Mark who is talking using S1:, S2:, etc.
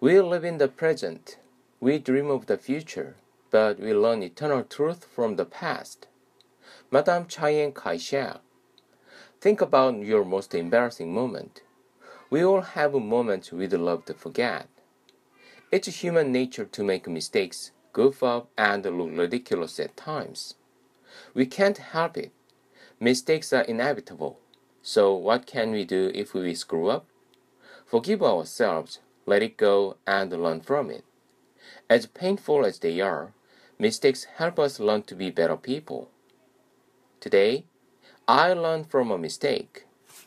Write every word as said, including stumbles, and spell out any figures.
S1: We live in the present. We dream of the future, but we learn eternal truth from the past. Madame Chiang Kai-shek. Think about your most embarrassing moment. We all have moments we'd love to forget. It's human nature to make mistakes, goof up, and look ridiculous at times. We can't help it. Mistakes are inevitable. So what can we do if we screw up? Forgive ourselves, let it go, and learn from it. As painful as they are, mistakes help us learn to be better people. Today, I learned from a mistake.